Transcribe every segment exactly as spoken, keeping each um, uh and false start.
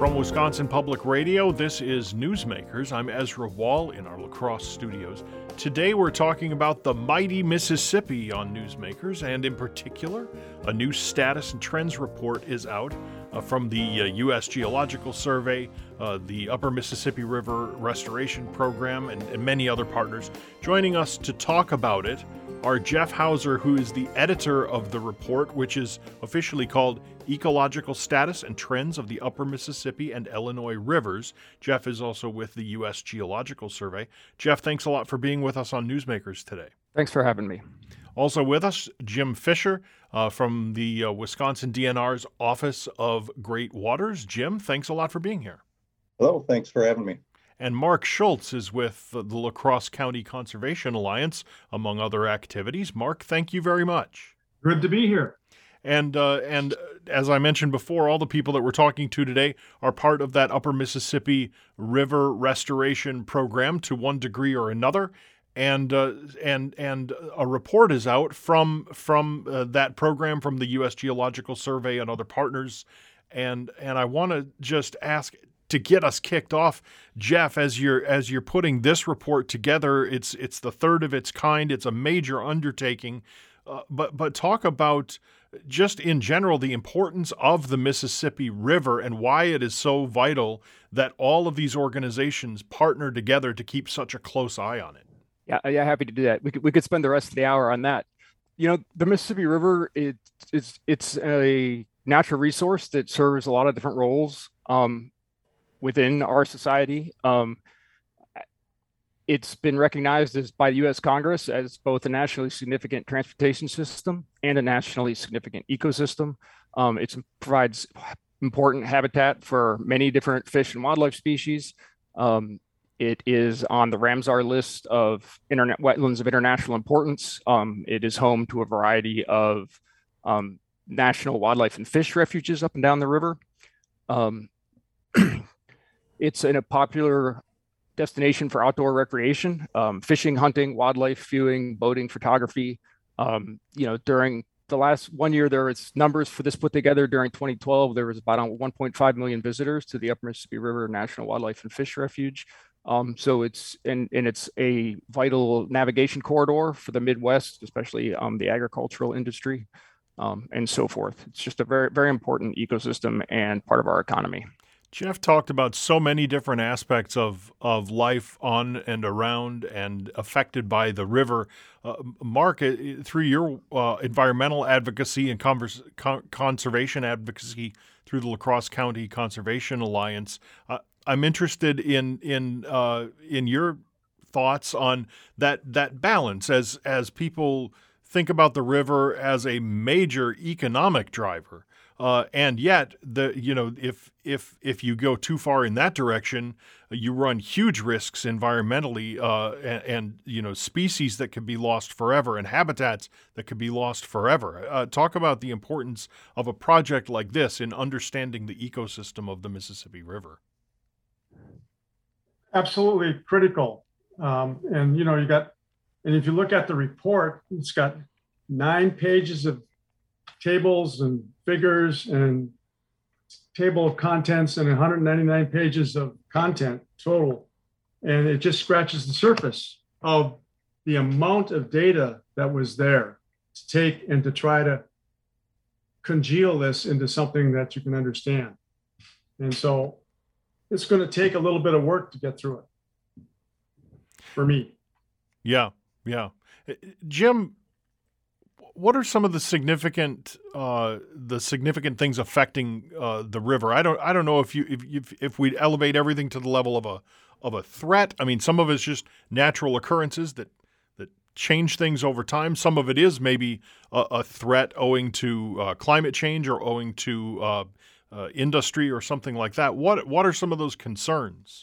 From Wisconsin Public Radio, this is Newsmakers. I'm Ezra Wall in our La Crosse studios. Today we're talking about the mighty Mississippi on Newsmakers, and in particular, a new status and trends report is out uh, from the uh, U S Geological Survey, uh, the Upper Mississippi River Restoration Program, and, and many other partners. Joining us to talk about it are Jeff Hauser, who is the editor of the report, which is officially called Ecological Status and Trends of the Upper Mississippi and Illinois Rivers. Jeff is also with the U S Geological Survey. Jeff, thanks a lot for being with us on Newsmakers today. Thanks for having me. Also with us, Jim Fisher uh, from the uh, Wisconsin D N R's Office of Great Waters. Jim, thanks a lot for being here. Hello, thanks for having me. And Mark Schultz is with the La Crosse County Conservation Alliance, among other activities. Mark, thank you very much. Good to be here. And uh, and as I mentioned before, all the people that we're talking to today are part of that Upper Mississippi River Restoration Program to one degree or another. And uh, and and a report is out from from uh, that program, from the U S Geological Survey and other partners. And and I want to just ask, to get us kicked off, Jeff, as you're as you're putting this report together, it's it's the third of its kind. It's a major undertaking. Uh, but but talk about just in general the importance of the Mississippi River and why it is so vital that all of these organizations partner together to keep such a close eye on it. Yeah, yeah, happy to do that. We could we could spend the rest of the hour on that. You know, the Mississippi River, it, it's it's a natural resource that serves a lot of different roles um, within our society. Um, It's been recognized as by the U S Congress as both a nationally significant transportation system and a nationally significant ecosystem. Um, it provides important habitat for many different fish and wildlife species. Um, it is on the Ramsar list of internet wetlands of international importance. Um, it is home to a variety of um, national wildlife and fish refuges up and down the river. Um, it's in a popular destination for outdoor recreation, um, fishing, hunting, wildlife viewing, boating, photography. Um, you know, during the last one year, there was numbers for this put together. During twenty twelve, there was about one point five million visitors to the Upper Mississippi River National Wildlife and Fish Refuge. Um, so it's and, and it's a vital navigation corridor for the Midwest, especially um, the agricultural industry um, and so forth. It's just a very, very important ecosystem and part of our economy. Jeff talked about so many different aspects of, of life on and around and affected by the river. Uh, Mark, through your uh, environmental advocacy and converse, con- conservation advocacy through the La Crosse County Conservation Alliance, uh, I'm interested in in uh, in your thoughts on that that balance as as people think about the river as a major economic driver. Uh, and yet, the you know, if if if you go too far in that direction, you run huge risks environmentally, uh, and, and you know, species that could be lost forever and habitats that could be lost forever. Uh, talk about the importance of a project like this in understanding the ecosystem of the Mississippi River. Absolutely critical, um, and you know, you got, and if you look at the report, it's got nine pages of tables and figures and table of contents and one hundred ninety-nine pages of content total. And it just scratches the surface of the amount of data that was there to take and to try to congeal this into something that you can understand. And so it's going to take a little bit of work to get through it for me. Yeah, yeah. Jim, what are some of the significant uh, the significant things affecting uh, the river? I don't I don't know if you if, if if we elevate everything to the level of a of a threat. I mean, some of it's just natural occurrences that that change things over time. Some of it is maybe a, a threat owing to uh, climate change or owing to uh, uh, industry or something like that. What what are some of those concerns?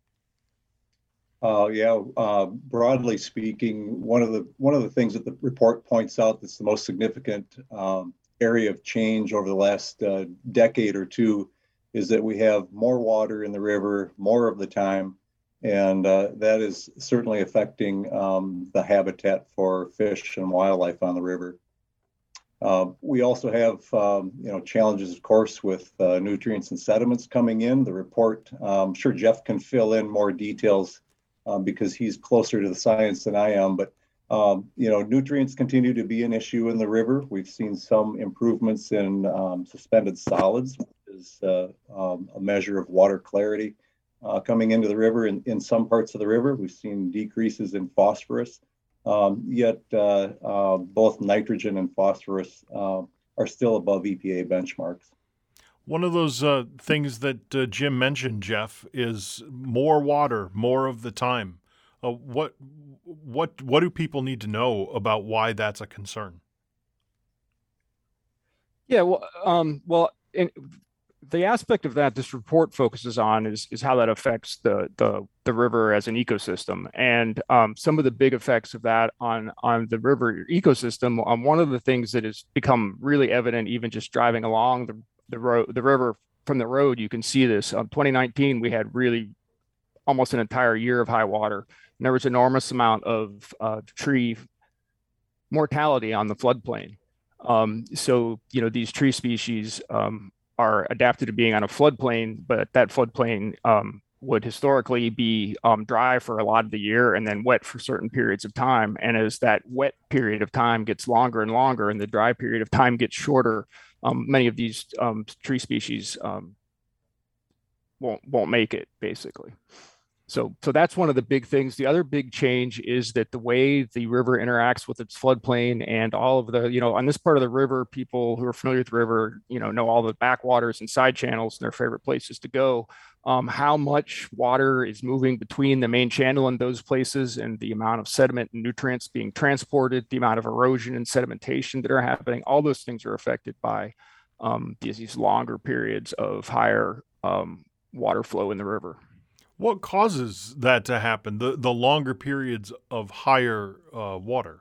Uh, yeah, uh, broadly speaking, one of the one of the things that the report points out that's the most significant um, area of change over the last uh, decade or two is that we have more water in the river more of the time, and uh, that is certainly affecting um, the habitat for fish and wildlife on the river. Uh, we also have, um, you know, challenges, of course, with uh, nutrients and sediments coming in. The report, um, I'm sure Jeff can fill in more details um, because he's closer to the science than I am. But, um, you know, nutrients continue to be an issue in the river. We've seen some improvements in um, suspended solids, which is uh, um, a measure of water clarity uh, coming into the river. In, in some parts of the river, we've seen decreases in phosphorus. Um, yet uh, uh, both nitrogen and phosphorus uh, are still above E P A benchmarks. One of those uh, things that uh, Jim mentioned, Jeff, is more water, more of the time. Uh, what what what do people need to know about why that's a concern? Yeah, well, um, well, in, the aspect of that this report focuses on is is how that affects the the the river as an ecosystem, and um, some of the big effects of that on on the river ecosystem. Um, one of the things that has become really evident, even just driving along the the road the river from the road, you can see this. Um, twenty nineteen, we had really almost an entire year of high water, and there was enormous amount of uh, tree mortality on the floodplain. Um, so you know these tree species. Um, are adapted to being on a floodplain, but that floodplain um, would historically be um, dry for a lot of the year and then wet for certain periods of time. And as that wet period of time gets longer and longer and the dry period of time gets shorter, um, many of these um, tree species um, won't won't make it, basically. So, so that's one of the big things. The other big change is that the way the river interacts with its floodplain and all of the, you know, on this part of the river, people who are familiar with the river, you know, know all the backwaters and side channels and their favorite places to go. Um, how much water is moving between the main channel and those places, and the amount of sediment and nutrients being transported, the amount of erosion and sedimentation that are happening, all those things are affected by um, these, these longer periods of higher um, water flow in the river. What causes that to happen, the, the longer periods of higher uh, water?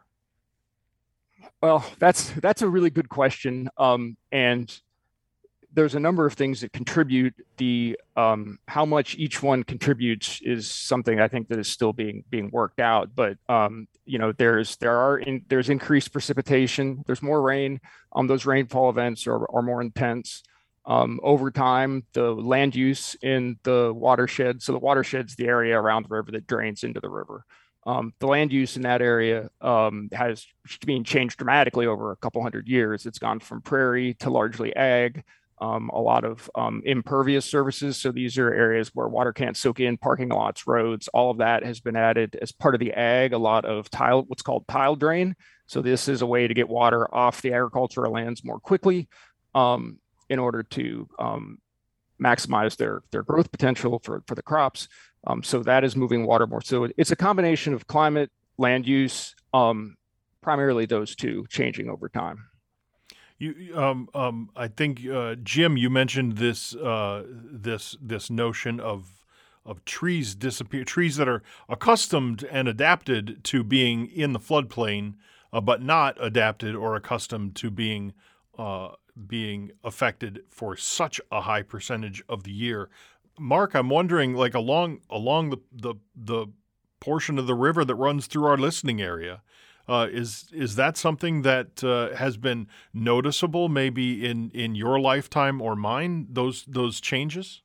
Well, that's that's a really good question. Um, and there's a number of things that contribute. The um, how much each one contributes is something I think that is still being being worked out. But um, you know, there's there are in, there's increased precipitation. There's more rain. Um, those rainfall events are, are more intense. Um, over time, the land use in the watershed, so the watershed's the area around the river that drains into the river. Um, the land use in that area um, has been changed dramatically over a couple hundred years. It's gone from prairie to largely ag, um, a lot of um, impervious surfaces. So these are areas where water can't soak in, parking lots, roads, all of that has been added as part of the ag, a lot of tile, what's called tile drain. So this is a way to get water off the agricultural lands more quickly. Um, in order to um, maximize their, their growth potential for, for the crops. Um, so that is moving water more. So it's a combination of climate, land use, um, primarily those two changing over time. You, um, um, I think, uh, Jim, you mentioned this uh, this this notion of of trees disappear, trees that are accustomed and adapted to being in the floodplain, uh, but not adapted or accustomed to being uh, being affected for such a high percentage of the year. Mark, I'm wondering, like along along the the, the portion of the river that runs through our listening area, uh, is is that something that uh, has been noticeable, maybe in, in your lifetime or mine? Those those changes.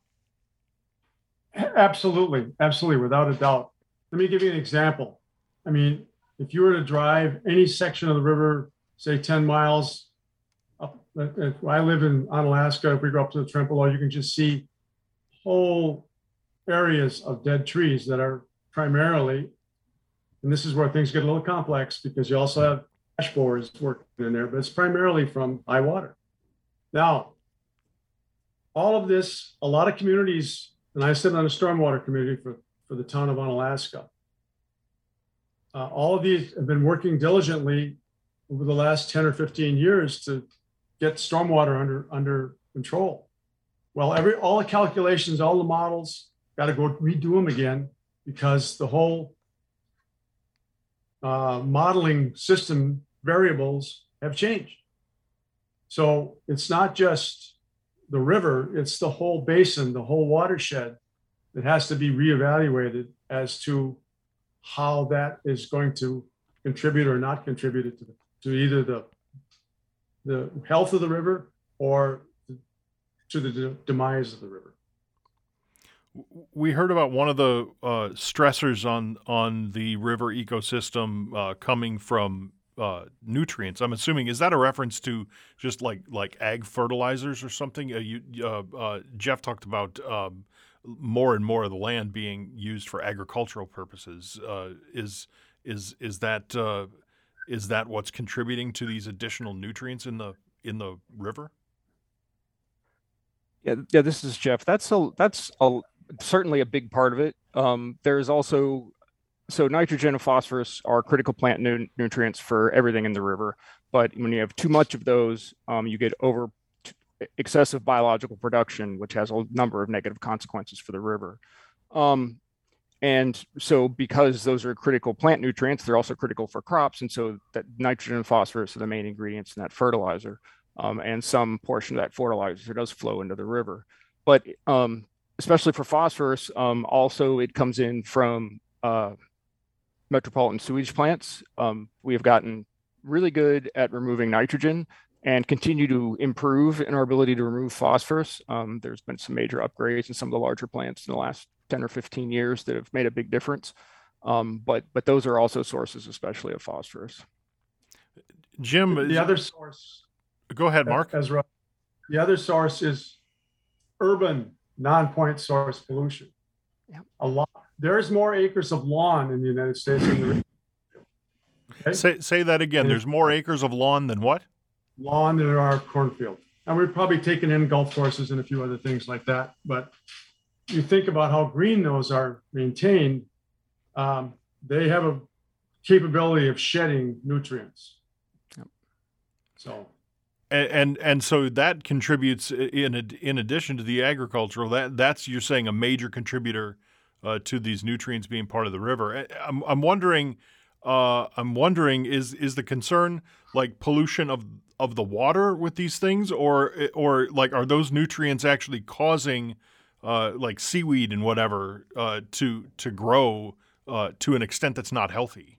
Absolutely, absolutely, without a doubt. Let me give you an example. I mean, if you were to drive any section of the river, say ten miles. I live in Onalaska. If we go up to the Trempealeau, you can just see whole areas of dead trees that are primarily, and this is where things get a little complex because you also have ash borers working in there, but it's primarily from high water. Now, all of this, a lot of communities, and I sit on a stormwater committee for, for the town of Onalaska. Uh, all of these have been working diligently over the last ten or fifteen years to get stormwater under under control. Well, every all the calculations, all the models, got to go redo them again because the whole uh, modeling system variables have changed. So it's not just the river, it's the whole basin, the whole watershed that has to be reevaluated as to how that is going to contribute or not contribute to, the, to either the the health of the river or to the de- demise of the river. We heard about one of the uh, stressors on on the river ecosystem uh, coming from uh, nutrients. I'm assuming, is that a reference to just like like ag fertilizers or something? Uh, you, uh, uh, Jeff talked about um, more and more of the land being used for agricultural purposes. Uh, is is is that uh, is that what's contributing to these additional nutrients in the in the river? Yeah, yeah. This is Jeff. That's a that's a certainly a big part of it. Um, there's also so nitrogen and phosphorus are critical plant nu- nutrients for everything in the river. But when you have too much of those, um, you get over t- excessive biological production, which has a number of negative consequences for the river. Um, and so because those are critical plant nutrients, they're also critical for crops. And so that nitrogen and phosphorus are the main ingredients in that fertilizer. Um, and some portion of that fertilizer does flow into the river. But um, especially for phosphorus, um, also it comes in from uh, metropolitan sewage plants. Um, we have gotten really good at removing nitrogen and continue to improve in our ability to remove phosphorus. Um, there's been some major upgrades in some of the larger plants in the last ten or fifteen years that have made a big difference. Um, but but those are also sources, especially of phosphorus. Jim, The, the other source. Go ahead, Mark. As, as the other source is urban non-point source pollution. Yep. A lot. There's more acres of lawn in the United States than there is. Okay? Say say that again. There's more acres of lawn than what? Lawn than there are cornfield. And we've probably taken in golf courses and a few other things like that. But you think about how green those are maintained, um, they have a capability of shedding nutrients. Yep. So. And, and and so that contributes in in addition to the agricultural. That that's you're saying a major contributor uh, to these nutrients being part of the river. I'm I'm wondering, uh, I'm wondering is is the concern like pollution of of the water with these things, or or like are those nutrients actually causing uh, like seaweed and whatever uh, to to grow uh, to an extent that's not healthy?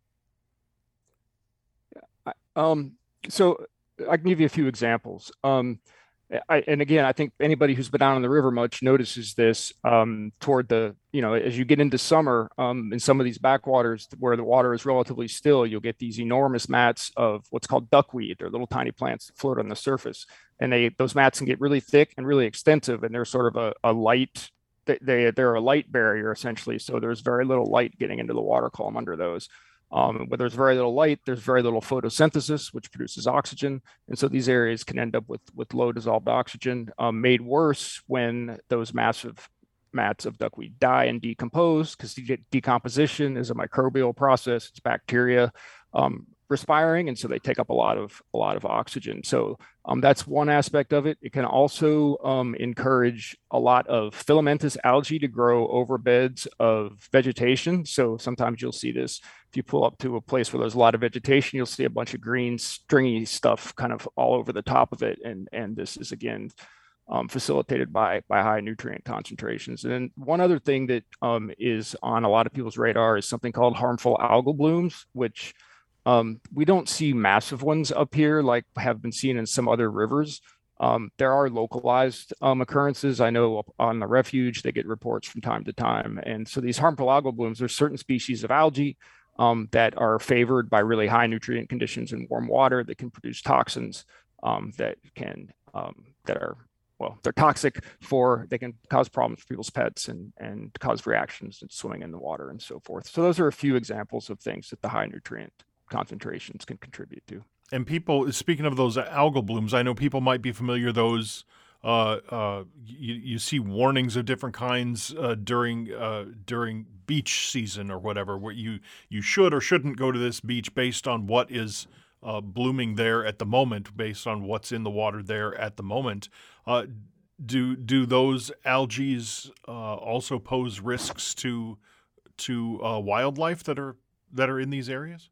Yeah. Um. So. I can give you a few examples. Um, I, and again, I think anybody who's been out on the river much notices this um, toward the, you know, as you get into summer um, in some of these backwaters where the water is relatively still, you'll get these enormous mats of what's called duckweed. They're little tiny plants that float on the surface. And they those mats can get really thick and really extensive. And they're sort of a, a light, they, they're a light barrier essentially. So there's very little light getting into the water column under those. Um, where there's very little light, there's very little photosynthesis, which produces oxygen. And so these areas can end up with, with low dissolved oxygen, um, made worse when those massive mats of duckweed die and decompose, because de- decomposition is a microbial process, it's bacteria um, respiring, and so they take up a lot of a lot of oxygen. So um, that's one aspect of it. It can also um, encourage a lot of filamentous algae to grow over beds of vegetation. So sometimes you'll see this. If you pull up to a place where there's a lot of vegetation, you'll see a bunch of green stringy stuff kind of all over the top of it. And, and this is, again, um, facilitated by, by high nutrient concentrations. And then one other thing that um, is on a lot of people's radar is something called harmful algal blooms, which um, we don't see massive ones up here like have been seen in some other rivers. Um, there are localized um, occurrences. I know on the refuge, they get reports from time to time. And so these harmful algal blooms, there's certain species of algae um, that are favored by really high nutrient conditions in warm water that can produce toxins um, that can, um, that are, well, they're toxic for, they can cause problems for people's pets and, and cause reactions in swimming in the water and so forth. So those are a few examples of things that the high nutrient concentrations can contribute to. And people, speaking of those algal blooms, I know people might be familiar those. Uh, uh, you, you see warnings of different kinds uh, during uh, during beach season or whatever, where you you should or shouldn't go to this beach based on what is uh, blooming there at the moment, based on what's in the water there at the moment. Uh, do do those algae uh, also pose risks to to uh, wildlife that are that are in these areas?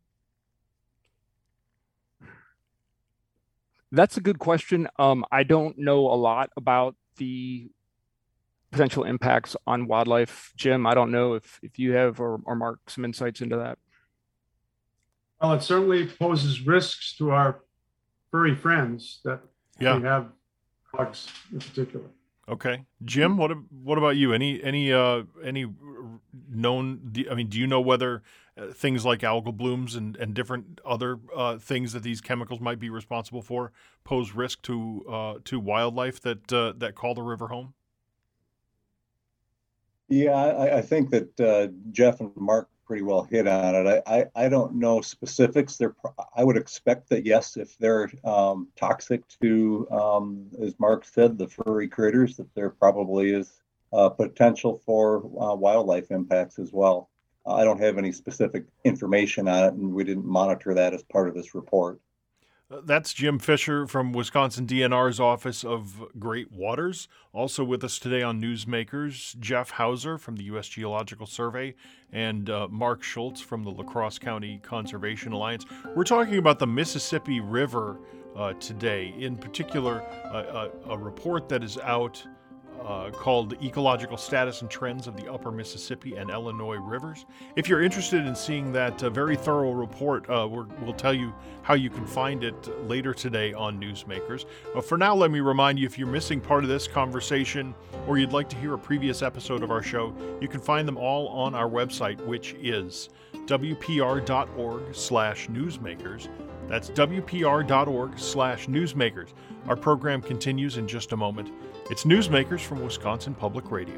That's a good question. Um, I don't know a lot about the potential impacts on wildlife. Jim, I don't know if, if you have or, or Mark some insights into that. Well, it certainly poses risks to our furry friends that Yeah. we have dogs in particular. Okay, Jim, what ab- what about you? Any any uh, any known? do- I mean, do you know whether uh, things like algal blooms and, and different other uh, things that these chemicals might be responsible for pose risk to uh, to wildlife that uh, that call the river home? Yeah, I, I think that uh, Jeff and Mark pretty well hit on it. I, I, I don't know specifics. They're, pro- I would expect that yes, if they're um, toxic to, um, as Mark said, the furry critters, that there probably is uh, potential for uh, wildlife impacts as well. Uh, I don't have any specific information on it, and we didn't monitor that as part of this report. Uh, That's Jim Fisher from Wisconsin D N R's Office of Great Waters. Also with us today on Newsmakers, Jeff Hauser from the U S Geological Survey and uh, Mark Schultz from the La Crosse County Conservation Alliance. We're talking about the Mississippi River uh, today, in particular, uh, a, a report that is out Uh, called Ecological Status and Trends of the Upper Mississippi and Illinois Rivers. If you're interested in seeing that uh, very thorough report, uh, we're, we'll tell you how you can find it later today on Newsmakers. But for now, let me remind you, if you're missing part of this conversation or you'd like to hear a previous episode of our show, you can find them all on our website, which is w p r dot org slash newsmakers. That's w p r dot org slash newsmakers. Our program continues in just a moment. It's Newsmakers from Wisconsin Public Radio.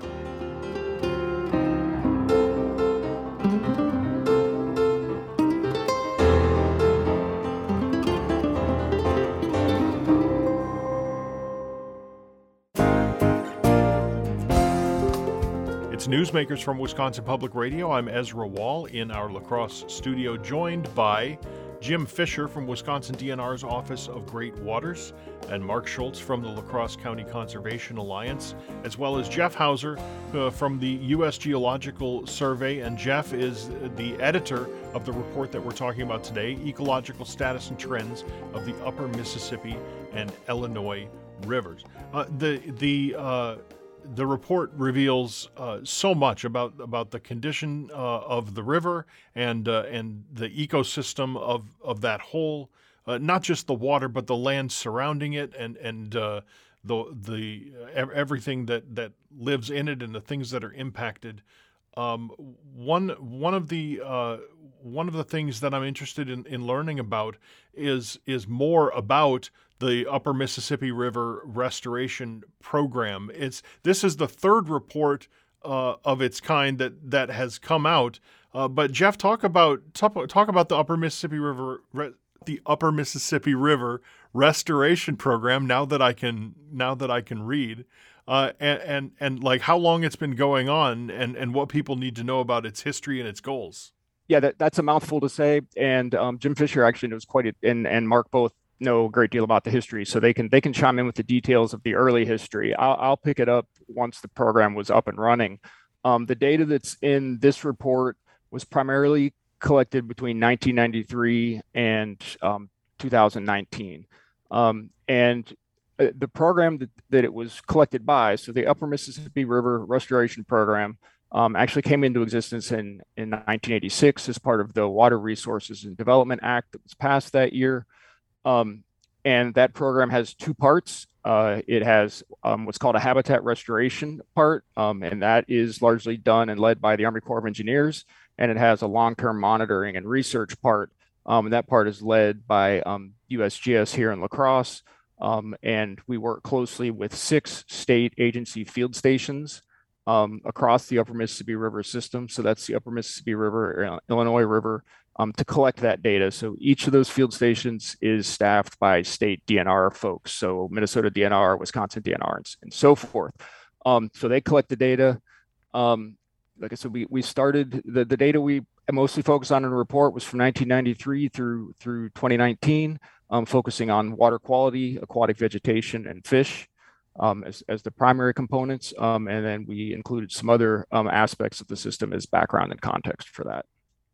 It's Newsmakers from Wisconsin Public Radio. I'm Ezra Wall in our La Crosse studio, joined by Jim Fisher from Wisconsin D N R's Office of Great Waters, and Mark Schultz from the La Crosse County Conservation Alliance, as well as Jeff Hauser uh, from the U S Geological Survey. And Jeff is the editor of the report that we're talking about today, Ecological Status and Trends of the Upper Mississippi and Illinois Rivers. Uh, the the uh, The report reveals uh, so much about about the condition uh, of the river and uh, and the ecosystem of of that whole, uh, not just the water, but the land surrounding it, and and uh, the the uh, everything that that lives in it and the things that are impacted. Um, one one of the uh, one of the things that I'm interested in, in learning about is is more about the Upper Mississippi River Restoration Program. It's this is the third report uh, of its kind that that has come out. Uh, but Jeff, talk about talk, talk about the Upper Mississippi River re, the Upper Mississippi River Restoration Program. Now that I can now that I can read. Uh, and, and and like how long it's been going on, and, and what people need to know about its history and its goals. Yeah, that, that's a mouthful to say. And um, Jim Fisher actually knows quite a, and and Mark both know a great deal about the history, so they can they can chime in with the details of the early history. I'll, I'll pick it up once the program was up and running. Um, the data that's in this report was primarily collected between nineteen ninety-three and um, two thousand nineteen, um, and the program that, that it was collected by, so the Upper Mississippi River Restoration Program, um, actually came into existence in, in nineteen eighty-six as part of the Water Resources and Development Act that was passed that year. Um, and that program has two parts. Uh, it has um, what's called a habitat restoration part, um, and that is largely done and led by the Army Corps of Engineers. And it has a long-term monitoring and research part, um, and that part is led by um, U S G S here in La Crosse. Um, and we work closely with six state agency field stations um, across the Upper Mississippi River system. So that's the Upper Mississippi River, uh, Illinois River, um, to collect that data. So each of those field stations is staffed by state D N R folks. So Minnesota D N R, Wisconsin D N R, and, and so forth. Um, so they collect the data. Um, like I said, we, we started the, the data we mostly focused on in the report was from nineteen ninety-three through, through twenty nineteen. Um, focusing on water quality, aquatic vegetation, and fish um, as, as the primary components. Um, and then we included some other um, aspects of the system as background and context for that.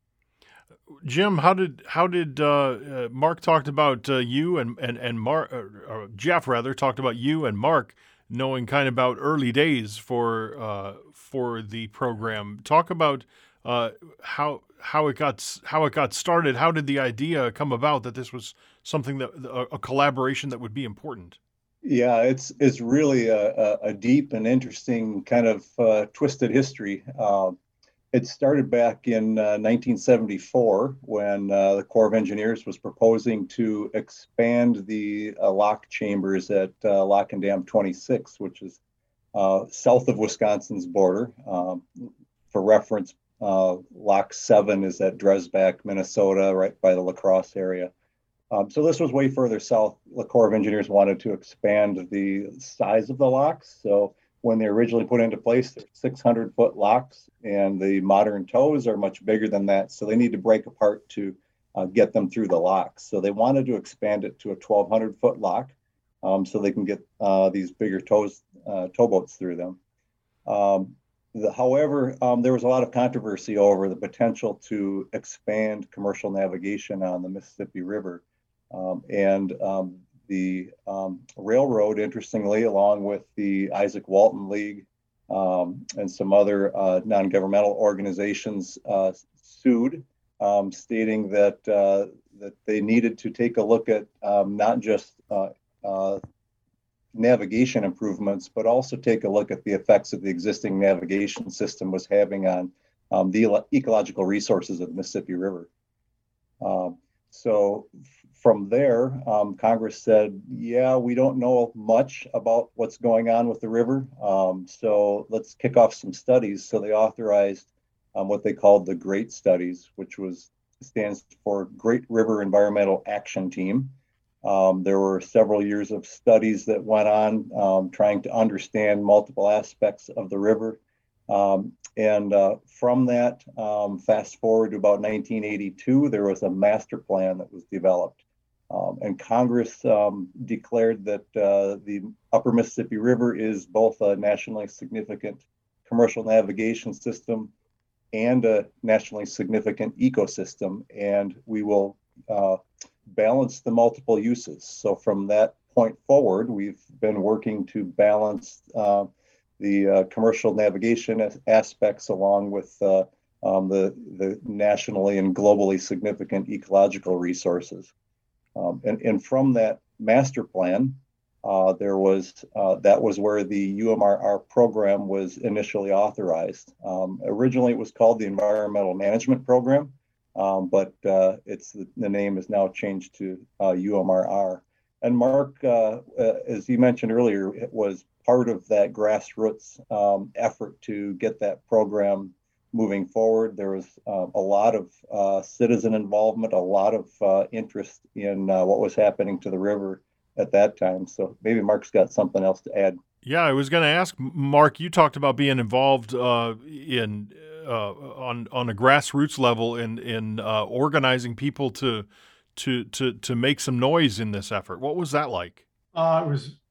Jim, how did how did uh, uh, Mark talked about uh, you and and and Mark, or, or Jeff rather talked about you and Mark knowing kind of about early days for uh, for the program. Talk about uh, how how it got s- how it got started. How did the idea come about that this was something that a, a collaboration that would be important? Yeah, it's it's really a, a, a deep and interesting kind of uh, twisted history. Um, it started back in uh, nineteen seventy-four when uh, the Corps of Engineers was proposing to expand the uh, lock chambers at uh, Lock and Dam twenty-six, which is uh, south of Wisconsin's border. Um, for reference, uh, Lock seven is at Dresbach, Minnesota, right by the La Crosse area. Um, so this was way further south. The Corps of Engineers wanted to expand the size of the locks. So when they originally put into place, they're six hundred foot locks, and the modern tows are much bigger than that. So they need to break apart to uh, get them through the locks. So they wanted to expand it to a twelve hundred foot lock, um, so they can get uh, these bigger tows, uh, towboats through them. Um, the, however, um, there was a lot of controversy over the potential to expand commercial navigation on the Mississippi River. Um, and um, the um, railroad, interestingly, along with the Isaac Walton League um, and some other uh, non-governmental organizations, uh, sued, um, stating that uh, that they needed to take a look at um, not just uh, uh, navigation improvements, but also take a look at the effects that the existing navigation system was having on um, the ecological resources of the Mississippi River. Um, so from there, um, Congress said, yeah, we don't know much about what's going on with the river. Um, so let's kick off some studies. So they authorized um, what they called the GREAT studies, which was stands for Great River Environmental Action Team. Um, there were several years of studies that went on um, trying to understand multiple aspects of the river. Um, and uh, from that, um, fast forward to about nineteen eighty-two, there was a master plan that was developed. Um, and Congress um, declared that uh, the Upper Mississippi River is both a nationally significant commercial navigation system and a nationally significant ecosystem, and we will uh, balance the multiple uses. So from that point forward, we've been working to balance uh, the uh, commercial navigation as- aspects along with uh, um, the, the nationally and globally significant ecological resources. Um, and, and from that master plan, uh, there was uh, that was where the U M R R program was initially authorized. Um, originally, it was called the Environmental Management Program, um, but uh, it's the, the name is now changed to uh, U M R R. And Mark, uh, uh, as you mentioned earlier, it was part of that grassroots um, effort to get that program moving forward. There was uh, a lot of uh, citizen involvement, a lot of uh, interest in uh, what was happening to the river at that time. So maybe Mark's got something else to add. Yeah, I was going to ask Mark. You talked about being involved uh, in uh, on on a grassroots level in in uh, organizing people to to to to make some noise in this effort. What was that like? Uh, it was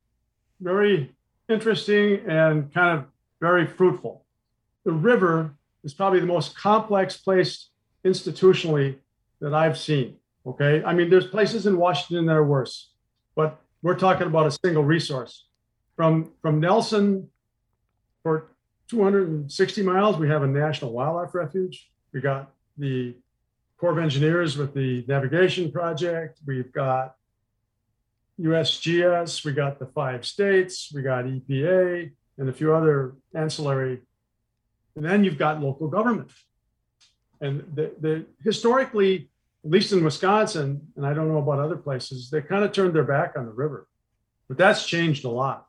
very interesting and kind of very fruitful. The river is probably the most complex place institutionally that I've seen. Okay. I mean, there's places in Washington that are worse, but we're talking about a single resource. From, from Nelson for two hundred sixty miles, we have a national wildlife refuge. We got the Corps of Engineers with the navigation project. We've got U S G S, we got the five states, we got E P A, and a few other ancillary. And then you've got local government. And the, the historically, at least in Wisconsin, and I don't know about other places, they kind of turned their back on the river. But that's changed a lot.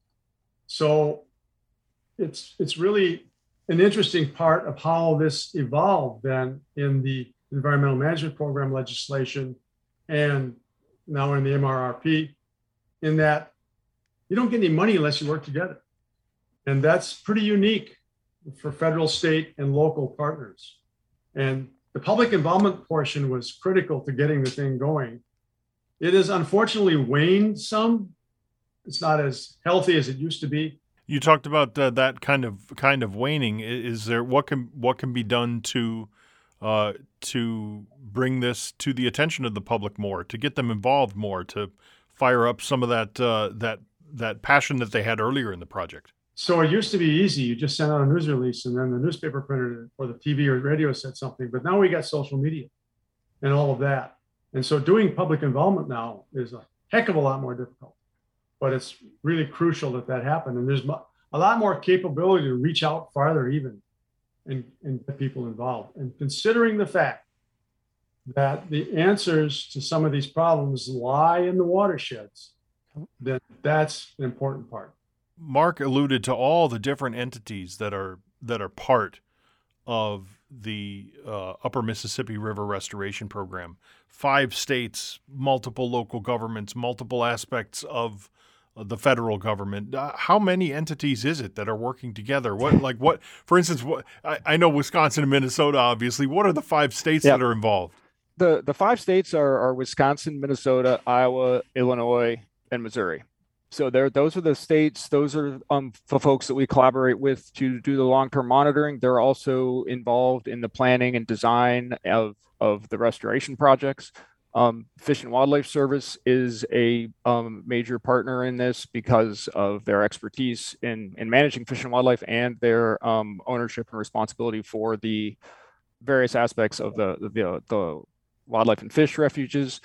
So it's it's really an interesting part of how this evolved then in the Environmental Management Program legislation and now in the M R R P, in that you don't get any money unless you work together. And that's pretty unique for federal, state, and local partners. And the public involvement portion was critical to getting the thing going. It has unfortunately waned some. It's not as healthy as it used to be. You talked about uh, that kind of kind of waning. Is there what can what can be done to uh, to bring this to the attention of the public more, to get them involved more, to fire up some of that uh, that that passion that they had earlier in the project? So it used to be easy. You just sent out a news release and then the newspaper printed it or the T V or radio said something. But now we got social media and all of that. And so doing public involvement now is a heck of a lot more difficult. But it's really crucial that that happened. And there's a lot more capability to reach out farther even and, and get people involved. And considering the fact that the answers to some of these problems lie in the watersheds, then that's an important part. Mark alluded to all the different entities that are that are part of the uh, Upper Mississippi River Restoration Program. Five states, multiple local governments, multiple aspects of the federal government. Uh, how many entities is it that are working together? What, like what, for instance, what I, I know Wisconsin and Minnesota, obviously. What are the five states Yep. that are involved? The the five states are, are Wisconsin, Minnesota, Iowa, Illinois, and Missouri. So there, those are the states. Those are um, the folks that we collaborate with to do the long-term monitoring. They're also involved in the planning and design of of the restoration projects. Um, Fish and Wildlife Service is a um, major partner in this because of their expertise in in managing fish and wildlife and their um, ownership and responsibility for the various aspects of the the, the wildlife and fish refuges.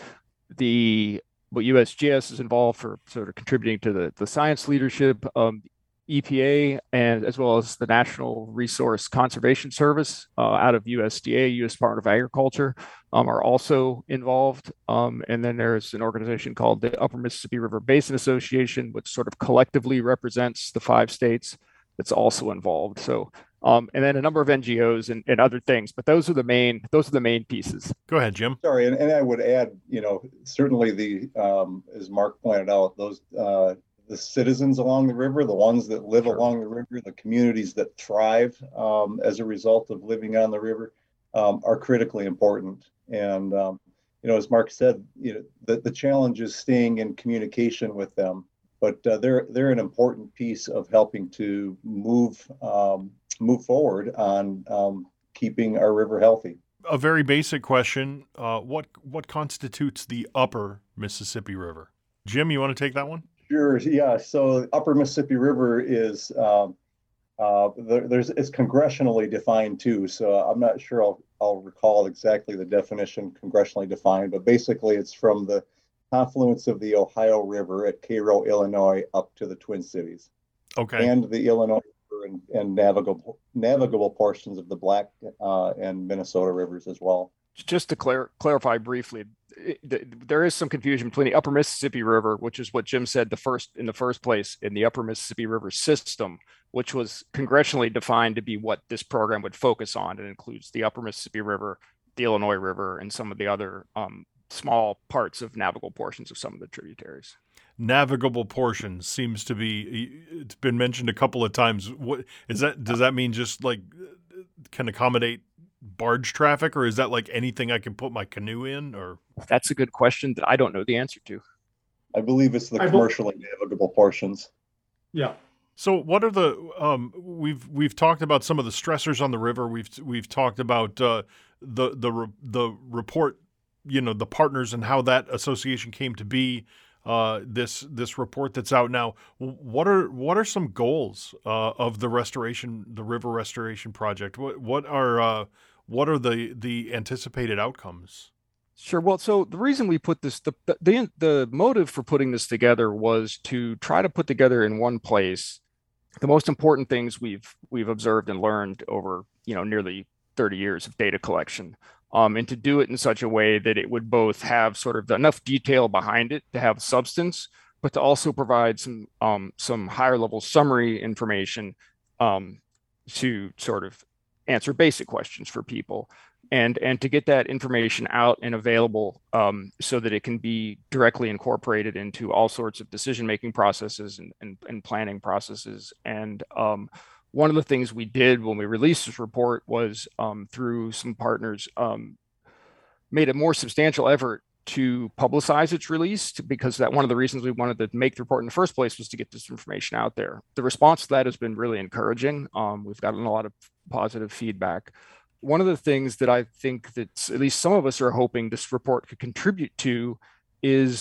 The But U S G S is involved for sort of contributing to the, the science leadership, um, E P A, and as well as the National Resource Conservation Service uh, out of U S D A, U S Department of Agriculture, um, are also involved. Um, and then there's an organization called the Upper Mississippi River Basin Association, which sort of collectively represents the five states, that's also involved. So, um, and then a number of N G Os and, and other things, but those are the main, those are the main pieces. Go ahead, Jim. Sorry, and, and I would add, you know, certainly the, um, as Mark pointed out, those, uh, the citizens along the river, the ones that live Sure. along the river, the communities that thrive um, as a result of living on the river um, are critically important. And, um, you know, as Mark said, you know, the, the challenge is staying in communication with them, but uh, they're, they're an important piece of helping to move, um, move forward on um, keeping our river healthy. A very basic question. Uh, what, what constitutes the Upper Mississippi River? Jim, you want to take that one? Sure. Yeah. So Upper Mississippi River is um, uh, there, there's it's congressionally defined too. So I'm not sure I'll I'll recall exactly the definition congressionally defined, but basically it's from the confluence of the Ohio River at Cairo, Illinois, up to the Twin Cities, Okay. and the Illinois River and, and navigable navigable portions of the Black uh, and Minnesota rivers as well. Just to clar- clarify briefly, it, there is some confusion between the Upper Mississippi River, which is what Jim said the first in the first place, in the Upper Mississippi River system, which was congressionally defined to be what this program would focus on. It includes the Upper Mississippi River, the Illinois River, and some of the other um, small parts of navigable portions of some of the tributaries. Navigable portions seems to be, it's been mentioned a couple of times. What is that? Does that mean just like can accommodate barge traffic, or is that like anything I can put my canoe in? Or That's a good question that I don't know the answer to. I believe it's the I bel- commercially navigable portions. Yeah. so what are the um we've we've talked about some of the stressors on the river. We've we've talked about uh the the re- the report, you know, the partners and how that association came to be. Uh, this this report that's out now. What are what are some goals uh, of the restoration, the river restoration project? What what are uh, what are the the anticipated outcomes? Sure. Well, so the reason we put this, the, the the motive for putting this together was to try to put together in one place the most important things we've we've observed and learned over, you know, nearly thirty years of data collection. Um, and to do it in such a way that it would both have sort of enough detail behind it to have substance, but to also provide some um, some higher level summary information um, to sort of answer basic questions for people, and and to get that information out and available um, so that it can be directly incorporated into all sorts of decision making processes and, and, and planning processes. And um, one of the things we did when we released this report was um, through some partners, um, made a more substantial effort to publicize its release, because that one of the reasons we wanted to make the report in the first place was to get this information out there. The response to that has been really encouraging. Um, we've gotten a lot of positive feedback. One of the things that I think that at least some of us are hoping this report could contribute to is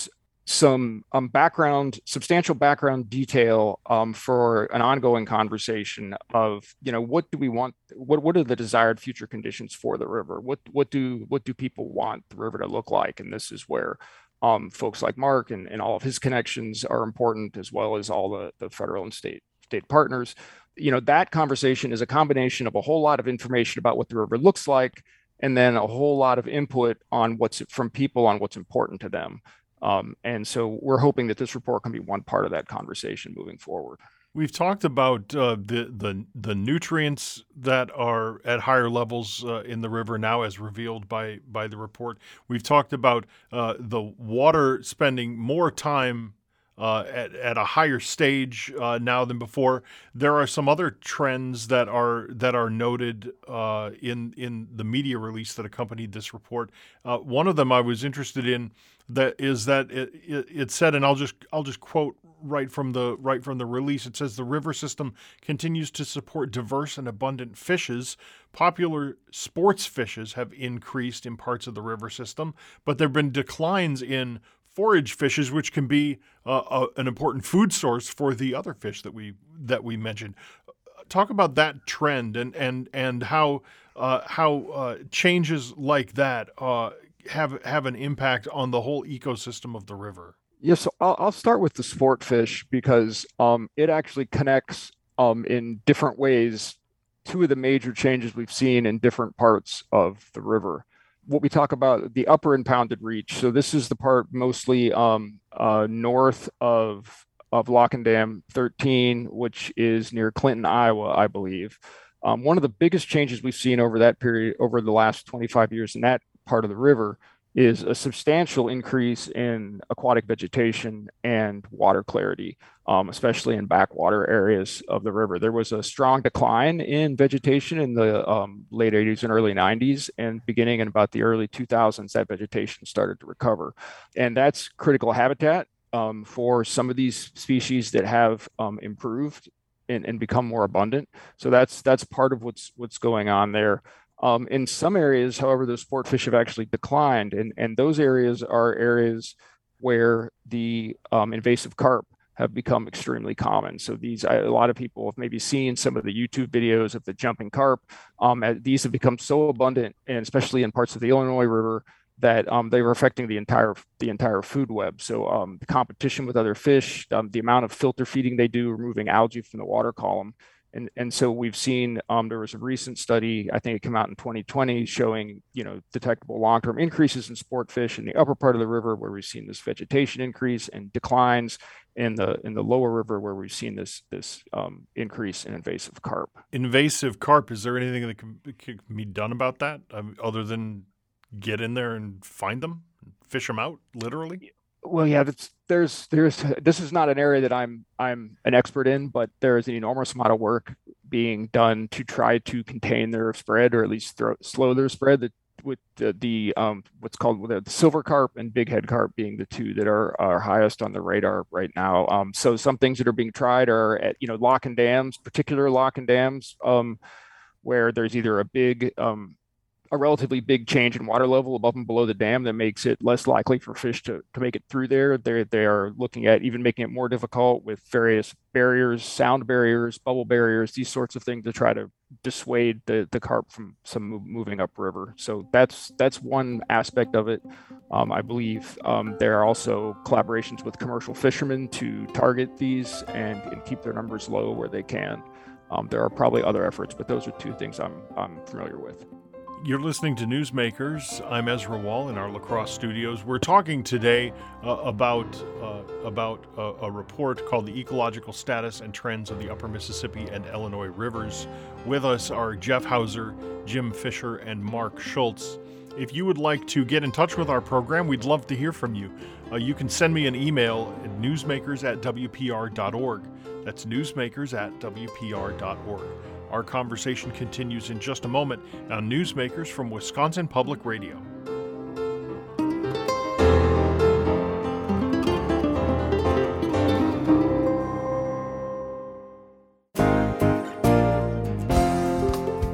some um, background, substantial background detail um, for an ongoing conversation of, you know, what do we want? What what are the desired future conditions for the river? What what do what do people want the river to look like? And this is where um, folks like Mark and, and all of his connections are important, as well as all the, the federal and state state partners. You know, that conversation is a combination of a whole lot of information about what the river looks like, and then a whole lot of input on what's from people on what's important to them. Um, and so we're hoping that this report can be one part of that conversation moving forward. We've talked about uh, the, the the nutrients that are at higher levels uh, in the river now, as revealed by by the report. We've talked about uh, the water spending more time uh, at at a higher stage uh, now than before. There are some other trends that are that are noted uh, in in the media release that accompanied this report. Uh, one of them I was interested in that is that it, it, it said, and I'll just I'll just quote. Right from the right from the release, it says the river system continues to support diverse and abundant fishes. Popular sports fishes have increased in parts of the river system, but there have been declines in forage fishes, which can be uh, a, an important food source for the other fish that we that we mentioned. Talk about that trend and and and how uh, how uh, changes like that uh, have have an impact on the whole ecosystem of the river. Yeah, so I'll, I'll start with the sport fish because um, it actually connects um, in different ways two of the major changes we've seen in different parts of the river. What we talk about, the upper impounded reach. So this is the part mostly um, uh, north of, of Lock and Dam thirteen, which is near Clinton, Iowa, I believe. Um, one of the biggest changes we've seen over that period, over the last twenty-five years in that part of the river, is a substantial increase in aquatic vegetation and water clarity, um, especially in backwater areas of the river. There was a strong decline in vegetation in the um, late eighties and early nineties, and beginning in about the early two thousands, that vegetation started to recover. And that's critical habitat um, for some of these species that have um, improved and, and become more abundant. So that's that's part of what's what's going on there. Um, in some areas, however, the sport fish have actually declined, and, and those areas are areas where the um, invasive carp have become extremely common. So these, a lot of people have maybe seen some of the YouTube videos of the jumping carp. Um, these have become so abundant, and especially in parts of the Illinois River, that um, they were affecting the entire the entire food web. So um, the competition with other fish, um, the amount of filter feeding they do, removing algae from the water column. And, and so we've seen, um, there was a recent study, I think it came out in twenty twenty, showing, you know, detectable long-term increases in sport fish in the upper part of the river, where we've seen this vegetation increase, and declines in the in the lower river, where we've seen this this um, increase in invasive carp. Invasive carp, is there anything that can, can be done about that um, other than get in there and find them, fish them out, literally? Well, yeah, that's, there's, there's, this is not an area that I'm, I'm an expert in, but there is an enormous amount of work being done to try to contain their spread, or at least throw, slow their spread. That with the, the um, what's called the silver carp and big head carp being the two that are, are highest on the radar right now. Um, so some things that are being tried are at, you know, lock and dams, particular lock and dams, um, where there's either a big, um, a relatively big change in water level above and below the dam that makes it less likely for fish to, to make it through there. They're, they are looking at even making it more difficult with various barriers, sound barriers, bubble barriers, these sorts of things to try to dissuade the, the carp from some move, moving upriver. So that's that's one aspect of it. Um, I believe um, there are also collaborations with commercial fishermen to target these and, and keep their numbers low where they can. Um, there are probably other efforts, but those are two things I'm I'm familiar with. You're listening to Newsmakers. I'm Ezra Wall in our La Crosse studios. We're talking today uh, about uh, about a, a report called The Ecological Status and Trends of the Upper Mississippi and Illinois Rivers. With us are Jeff Hauser, Jim Fisher, and Mark Schultz. If you would like to get in touch with our program, we'd love to hear from you. Uh, you can send me an email at newsmakers at w p r dot org. That's newsmakers at w p r dot org. Our conversation continues in just a moment on Newsmakers from Wisconsin Public Radio.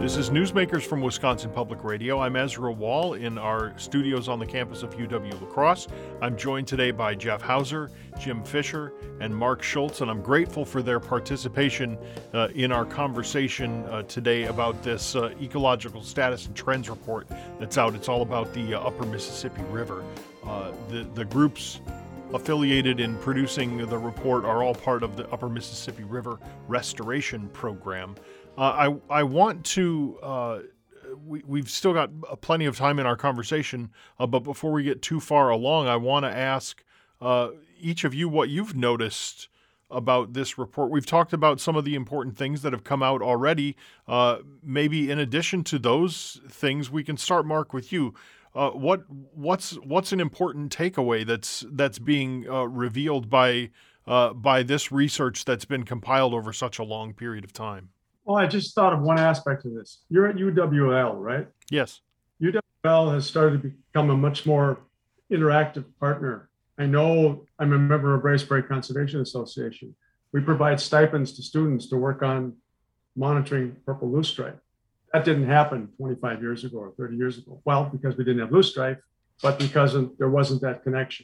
This is Newsmakers from Wisconsin Public Radio. I'm Ezra Wall in our studios on the campus of U W La Crosse. I'm joined today by Jeff Hauser, Jim Fisher, and Mark Schultz, and I'm grateful for their participation uh, in our conversation uh, today about this uh, ecological status and trends report that's out. It's all about the uh, Upper Mississippi River. Uh, the, the groups affiliated in producing the report are all part of the Upper Mississippi River Restoration Program. Uh, I I want to, uh, we, we've still got plenty of time in our conversation, uh, but before we get too far along, I want to ask uh, each of you what you've noticed about this report. We've talked about some of the important things that have come out already. Uh, maybe in addition to those things, we can start, Mark, with you. Uh, what what's what's an important takeaway that's that's being uh, revealed by uh, by this research that's been compiled over such a long period of time? Well, I just thought of one aspect of this. You're at U W L, right? Yes. U W L has started to become a much more interactive partner. I know I'm a member of Bracebrae Conservation Association. We provide stipends to students to work on monitoring purple loosestrife. That didn't happen twenty-five years ago or thirty years ago. Well, because we didn't have loosestrife, but because of, there wasn't that connection.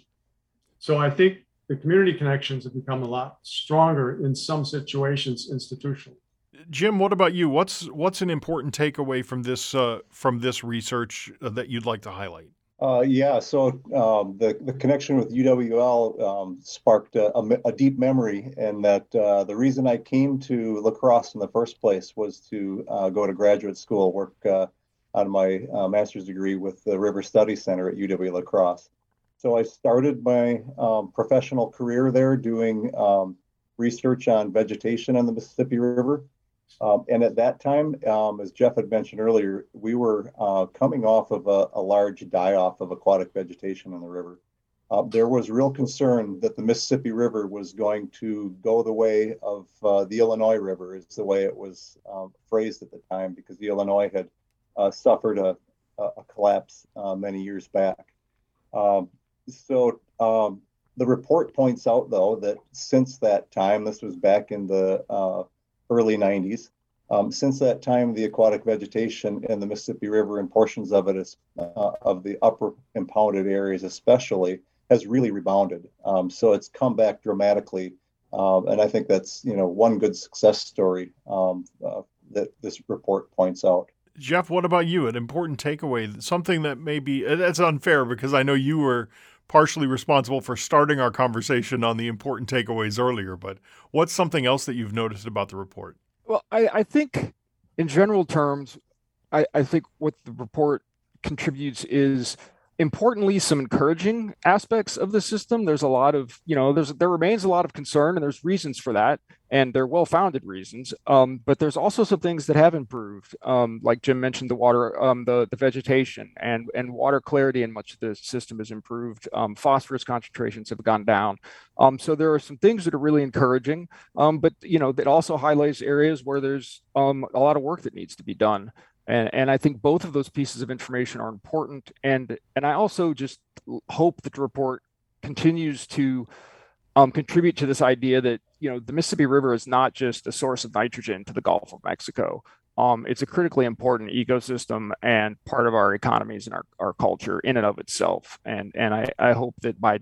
So I think the community connections have become a lot stronger in some situations institutionally. Jim, what about you? What's what's an important takeaway from this uh, from this research uh, that you'd like to highlight? Uh, yeah, so um, the the connection with U W L um, sparked a, a, a deep memory, and that uh, the reason I came to La Crosse in the first place was to uh, go to graduate school, work uh, on my uh, master's degree with the River Study Center at U W La Crosse. So I started my um, professional career there doing um, research on vegetation on the Mississippi River. Um, and at that time, um, as Jeff had mentioned earlier, we were uh, coming off of a, a large die-off of aquatic vegetation in the river. Uh, there was real concern that the Mississippi River was going to go the way of uh, the Illinois River, is the way it was um, phrased at the time, because the Illinois had uh, suffered a, a collapse uh, many years back. Um, so um, the report points out, though, that since that time, this was back in the uh, early nineties. Um, since that time, the aquatic vegetation in the Mississippi River and portions of it, is, uh, of the upper impounded areas especially, has really rebounded. Um, so it's come back dramatically. Um, and I think that's, you know, one good success story um, uh, that this report points out. Jeff, what about you? An important takeaway, something that maybe, that's unfair because I know you were partially responsible for starting our conversation on the important takeaways earlier, but what's something else that you've noticed about the report? Well, I, I think in general terms, I, I think what the report contributes is importantly some encouraging aspects of the system. There's a lot of, you know, there's there remains a lot of concern, and there's reasons for that, and they're well-founded reasons. Um, but there's also some things that have improved, um, like Jim mentioned, the water, um, the the vegetation, and and water clarity in much of the system has improved. Um, phosphorus concentrations have gone down. Um, so there are some things that are really encouraging. Um, but you know, that also highlights areas where there's um, a lot of work that needs to be done. And, and I think both of those pieces of information are important. And, and I also just hope that the report continues to um, contribute to this idea that, you know, the Mississippi River is not just a source of nitrogen to the Gulf of Mexico. Um, it's a critically important ecosystem and part of our economies and our, our culture in and of itself. And, and I, I hope that by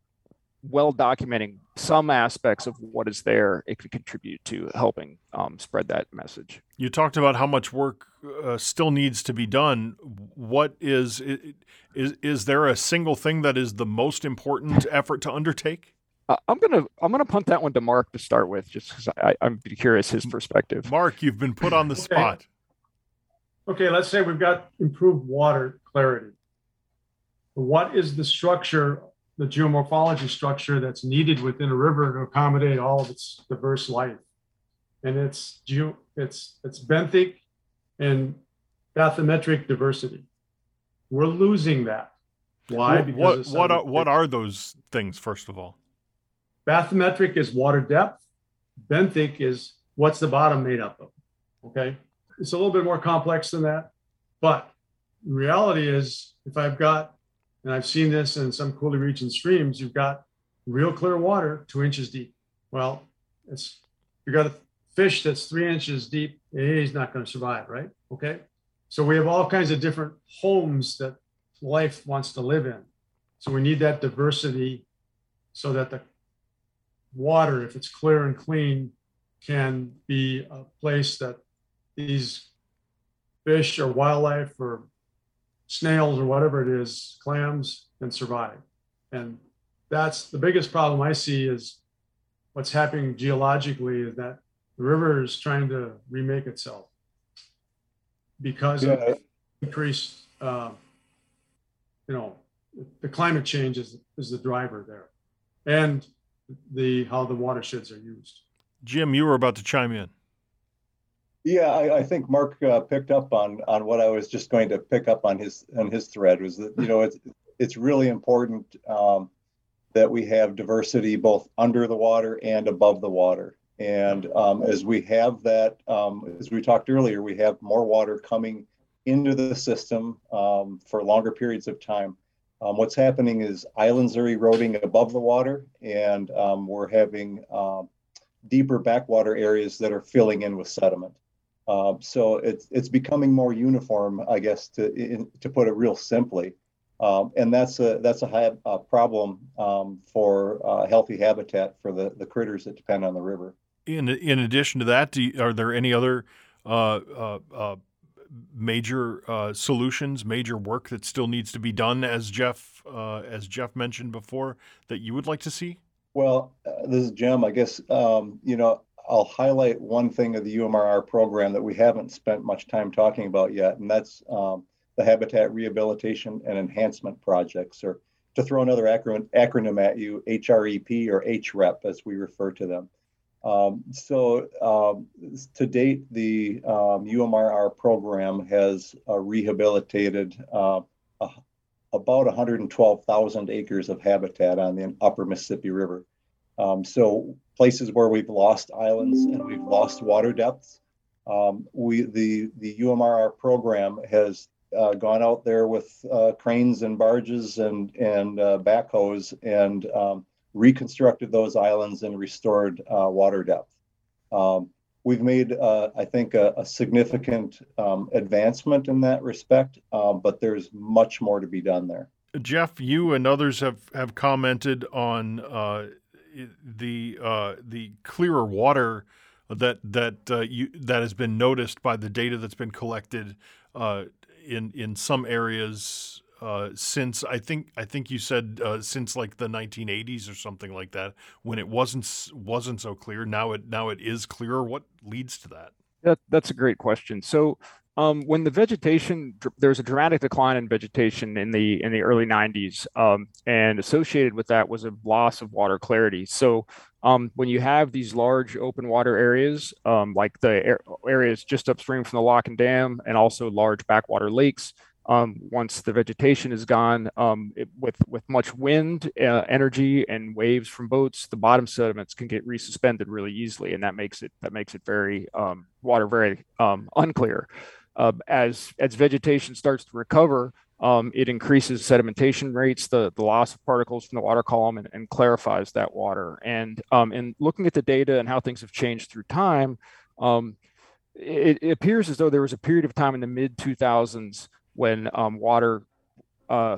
well documenting some aspects of what is there, it can contribute to helping um, spread that message. You talked about how much work uh, still needs to be done. What is, is, is there a single thing that is the most important effort to undertake? Uh, I'm gonna I'm gonna punt that one to Mark to start with, just because I'm curious his perspective. Mark, you've been put on the okay. spot. Okay, let's say we've got improved water clarity. What is the structure, the geomorphology structure that's needed within a river to accommodate all of its diverse life? And it's geo, it's it's benthic and bathymetric diversity. We're losing that. Why? What Because what what are, what are those things, first of all? Bathymetric is water depth. Benthic is what's the bottom made up of. Okay, it's a little bit more complex than that, but the reality is, if I've got, and I've seen this in some Coulee region streams, you've got real clear water two inches deep. Well, it's you got to fish that's three inches deep, he's not going to survive, right? Okay. So we have all kinds of different homes that life wants to live in. So we need that diversity so that the water, if it's clear and clean, can be a place that these fish or wildlife or snails or whatever it is, clams, can survive. And that's the biggest problem I see is what's happening geologically is that the river is trying to remake itself because yeah. of increased, uh, you know, the climate change is, is the driver there, and the how the watersheds are used. Jim, you were about to chime in. Yeah, I, I think Mark uh, picked up on on what I was just going to pick up on his on his thread was that, you know, it's it's really important um, that we have diversity both under the water and above the water. And um, as we have that, um, as we talked earlier, we have more water coming into the system um, for longer periods of time. Um, what's happening is islands are eroding above the water, and um, we're having um, deeper backwater areas that are filling in with sediment. Um, so it's it's becoming more uniform, I guess, to in, to put it real simply, um, and that's a that's a, high, a problem um, for uh, healthy habitat for the, the critters that depend on the river. In in addition to that, do you, are there any other uh, uh, uh, major uh, solutions, major work that still needs to be done, as Jeff uh, as Jeff mentioned before, that you would like to see? Well, uh, this is Jim. I guess um, you know. I'll highlight one thing of the U M R R program that we haven't spent much time talking about yet, and that's um, the Habitat Rehabilitation and Enhancement Projects, or to throw another acronym, acronym at you, H R E P or H R E P as we refer to them. Um, so um, to date, the um, U M R R program has uh, rehabilitated uh, uh, about one hundred twelve thousand acres of habitat on the upper Mississippi River. Um, so places where we've lost islands and we've lost water depths, um, we the the U M R R program has uh, gone out there with uh, cranes and barges and and uh, backhoes and um, reconstructed those islands and restored uh, water depth. Um, we've made, uh, I think, a, a significant um, advancement in that respect, uh, but there's much more to be done there. Jeff, you and others have have commented on Uh... the uh, the clearer water that that uh, you that has been noticed by the data that's been collected uh, in in some areas uh, since I think I think you said uh, since like the nineteen eighties or something like that, when it wasn't wasn't so clear. Now it now it is clearer. What leads to that? That that's a great question. So Um, when the vegetation, there was a dramatic decline in vegetation in the in the early nineties, um, and associated with that was a loss of water clarity. So um, when you have these large open water areas, um, like the areas just upstream from the lock and dam, and also large backwater lakes, um, once the vegetation is gone, um, it, with with much wind, uh, energy, and waves from boats, the bottom sediments can get resuspended really easily, and that makes it that makes it very um, water very um, unclear. Uh, as as vegetation starts to recover, um, it increases sedimentation rates, the, the loss of particles from the water column, and, and clarifies that water. And um, in looking at the data and how things have changed through time, um, it, it appears as though there was a period of time in the mid two thousands when um, water, uh,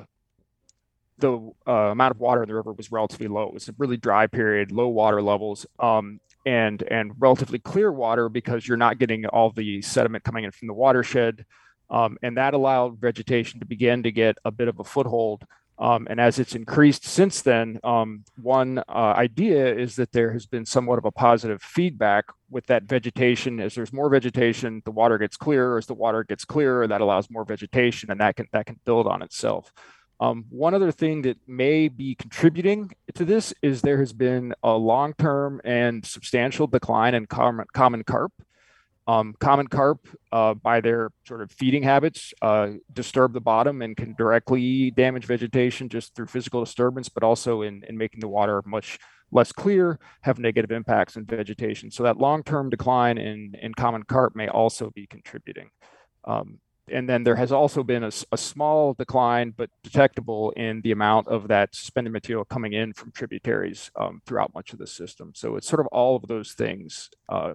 the uh, amount of water in the river was relatively low. It was a really dry period, low water levels. Um, and and relatively clear water because you're not getting all the sediment coming in from the watershed. Um, and that allowed vegetation to begin to get a bit of a foothold. Um, and as it's increased since then, um, one uh, idea is that there has been somewhat of a positive feedback with that vegetation. As there's more vegetation, the water gets clearer. As the water gets clearer, that allows more vegetation, and that can that can build on itself. Um, one other thing that may be contributing to this is there has been a long-term and substantial decline in common, common carp. Um, common carp, uh, by their sort of feeding habits, uh, disturb the bottom and can directly damage vegetation just through physical disturbance, but also in, in making the water much less clear, have negative impacts on vegetation. So that long-term decline in, in common carp may also be contributing. Um, And then there has also been a, a small decline, but detectable, in the amount of that suspended material coming in from tributaries um, throughout much of the system. So it's sort of all of those things uh,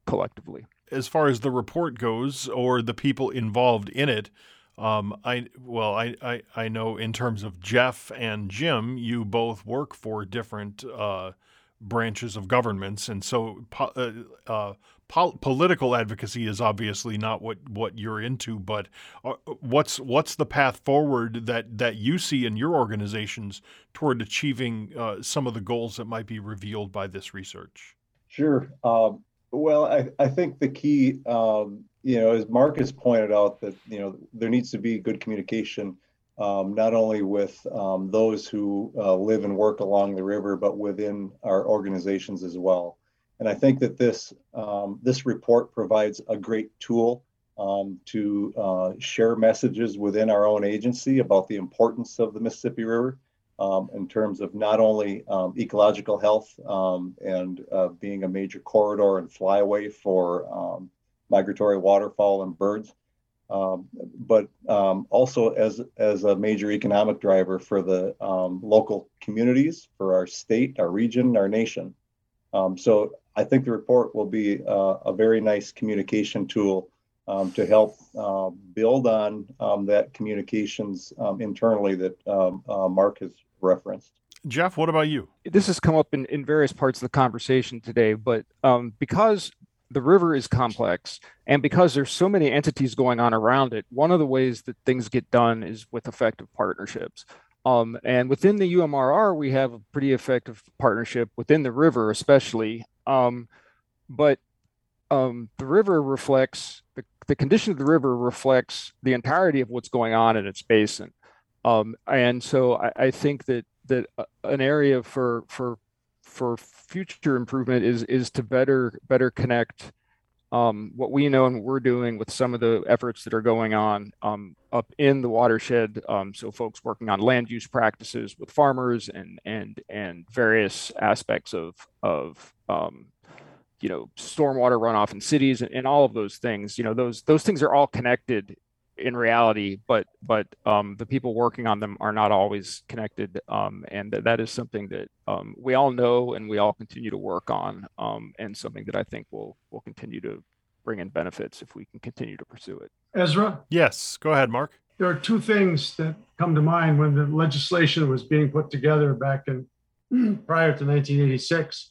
collectively. As far as the report goes, or the people involved in it, um, I well, I, I I know in terms of Jeff and Jim, you both work for different uh, branches of governments, and so po- uh, uh, po- political advocacy is obviously not what, what you're into. But uh, what's what's the path forward that, that you see in your organizations toward achieving uh, some of the goals that might be revealed by this research? Sure. Um, well, I, I think the key, um, you know, as Mark has pointed out, that, you know, there needs to be good communication, um, not only with um, those who uh, live and work along the river, but within our organizations as well. And I think that this um, this report provides a great tool um, to uh, share messages within our own agency about the importance of the Mississippi River. Um, in terms of not only um, ecological health um, and uh, being a major corridor and flyway for um, migratory waterfowl and birds, um, but um, also as, as a major economic driver for the um, local communities, for our state, our region, our nation. Um, so I think the report will be uh, a very nice communication tool Um, to help uh, build on um, that communications um, internally that um, uh, Mark has referenced. Jeff, what about you? This has come up in, in various parts of the conversation today, but um, because the river is complex and because there's so many entities going on around it, one of the ways that things get done is with effective partnerships. Um, and within the U M R R, we have a pretty effective partnership within the river, especially. Um, but um, the river reflects the the condition of the river reflects the entirety of what's going on in its basin. Um, and so I, I think that that an area for for for future improvement is is to better better connect um, what we know and what we're doing with some of the efforts that are going on um, up in the watershed. Um, so folks working on land use practices with farmers and and and various aspects of of um, you know, stormwater runoff in cities and, and all of those things. You know, those those things are all connected in reality, but but um, the people working on them are not always connected, um, and th- that is something that um, we all know and we all continue to work on, um, and something that I think will will continue to bring in benefits if we can continue to pursue it. Ezra? Yes, go ahead, Mark. There are two things that come to mind when the legislation was being put together back in prior to nineteen eighty-six.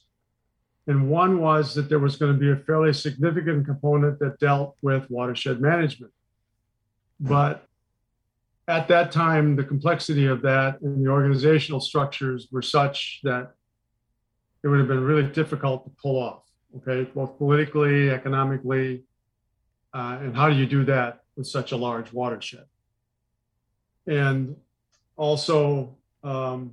And one was that there was going to be a fairly significant component that dealt with watershed management. But at that time, the complexity of that and the organizational structures were such that it would have been really difficult to pull off, okay, both politically, economically, uh, and how do you do that with such a large watershed? And also, um,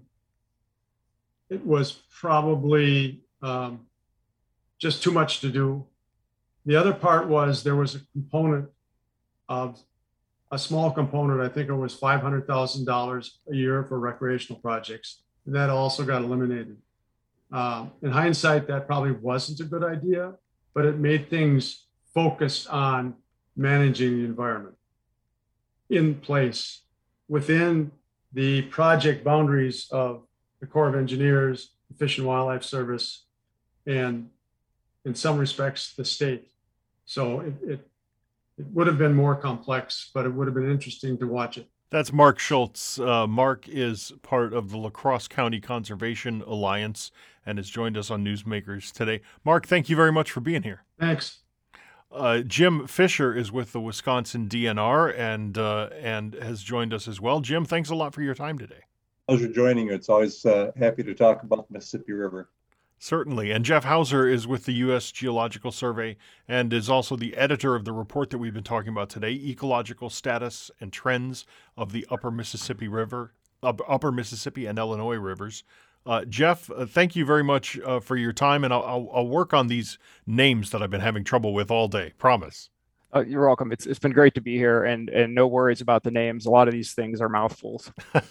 it was probably um, just too much to do. The other part was there was a component of a small component, I think it was five hundred thousand dollars a year for recreational projects. And that also got eliminated. Um, in hindsight, that probably wasn't a good idea, but it made things focused on managing the environment in place within the project boundaries of the Corps of Engineers, the Fish and Wildlife Service, and in some respects, the state. So it, it, it would have been more complex, but it would have been interesting to watch it. That's Mark Schultz. Uh, Mark is part of the La Crosse County Conservation Alliance and has joined us on Newsmakers today. Mark, thank you very much for being here. Thanks. Uh, Jim Fisher is with the Wisconsin D N R and uh, and has joined us as well. Jim, thanks a lot for your time today. Pleasure joining you. It's always uh, happy to talk about the Mississippi River. Certainly. And Jeff Hauser is with the U S Geological Survey and is also the editor of the report that we've been talking about today, Ecological Status and Trends of the Upper Mississippi River, Upper Mississippi and Illinois Rivers. Uh, Jeff, uh, thank you very much uh, for your time, and I'll, I'll, I'll work on these names that I've been having trouble with all day. Promise. Uh, you're welcome. It's it's been great to be here, and and no worries about the names. A lot of these things are mouthfuls.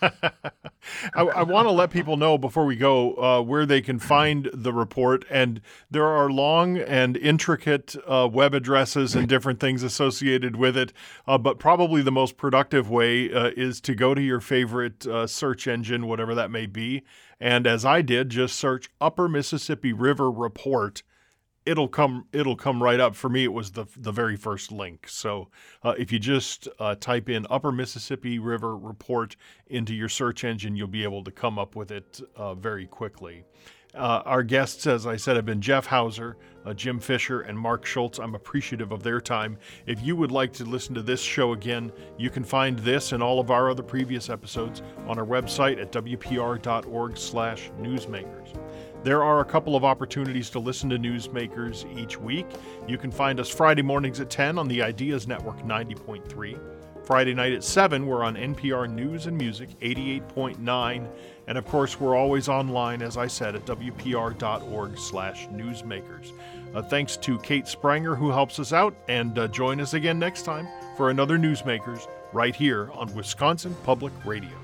I, I want to let people know before we go uh, where they can find the report, and there are long and intricate uh, web addresses and different things associated with it. Uh, but probably the most productive way uh, is to go to your favorite uh, search engine, whatever that may be, and as I did, just search Upper Mississippi River Report it'll come it'll come right up. For me, it was the the very first link. So uh, if you just uh, type in Upper Mississippi River Report into your search engine, you'll be able to come up with it uh, very quickly. Uh, our guests, as I said, have been Jeff Hauser, uh, Jim Fisher, and Mark Schultz. I'm appreciative of their time. If you would like to listen to this show again, you can find this and all of our other previous episodes on our website at w p r dot org slash newsmakers. There are a couple of opportunities to listen to Newsmakers each week. You can find us Friday mornings at ten on the Ideas Network ninety point three. Friday night at seven, we're on N P R News and Music eighty-eight point nine. And of course, we're always online, as I said, at w p r dot org slash newsmakers. Uh, thanks to Kate Spranger, who helps us out, and uh, join us again next time for another Newsmakers right here on Wisconsin Public Radio.